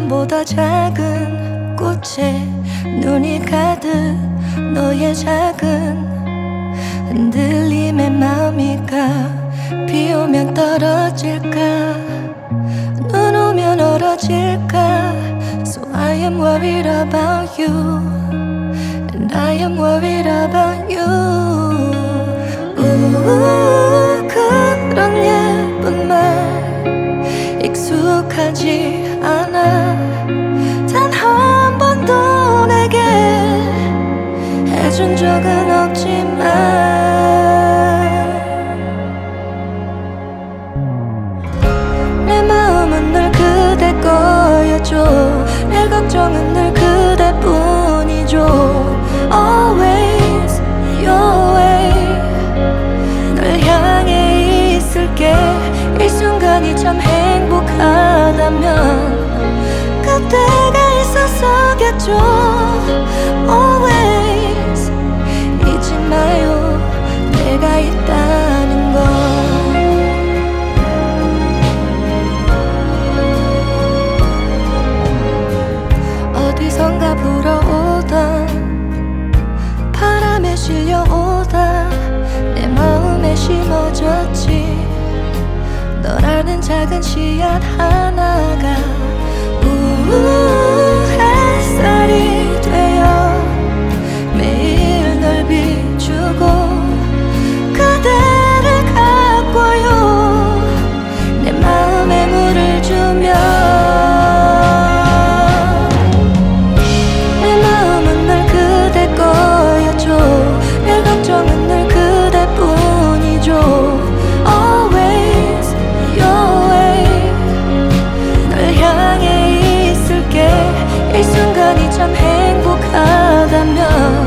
손보다 작은 꽃에 눈이 가득 너의 작은 흔들림에 마음이 가. 비 오면 떨어질까, 눈 오면 얼어질까. So I am worried about you, and I am worried about you. 그런 예쁜 말 익숙하지 않아. 단 한 번도 내게 해준 적은 없지만 내 마음은 늘 그대 거여줘. 내 걱정은 늘 그대뿐이죠. Always your way. 널 향해 있을게. 이 순간이 참 행복하다면 그때가 있었어겠죠. Always 잊지 마요, 내가 있다는 걸. 어디선가 불어오던 바람에 실려오다 내 마음에 심어졌지. 너라는 작은 씨앗 하나가 햇살이 되어 매일 널 비추고 그대를 가꿔요. 내 마음에 물을 주며 내 마음은 늘 그대 거여줘. 내 걱정은 늘 그대뿐이죠. Always your way. 널 향해 있을게. 이 순간이 참 행복하다면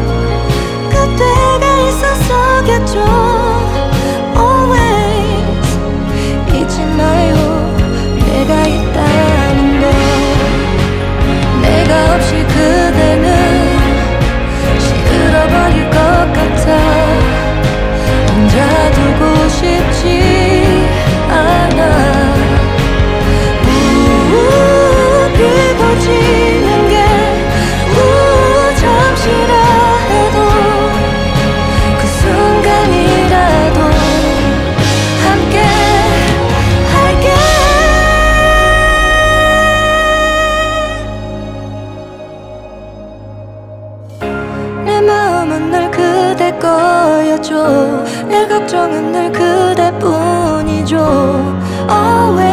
그때가 있었어겠죠. Always 잊지 마요, 내가 있다는 걸. 내가 없이 그대는 시들어버릴 것 같아. 혼자 두고 싶지 않아. 비고 지는 게 잠시라 해도 그 순간이라도 함께 할게. 내 마음은 늘 그대 거여줘. 내 걱정은 늘 그대뿐이죠. Always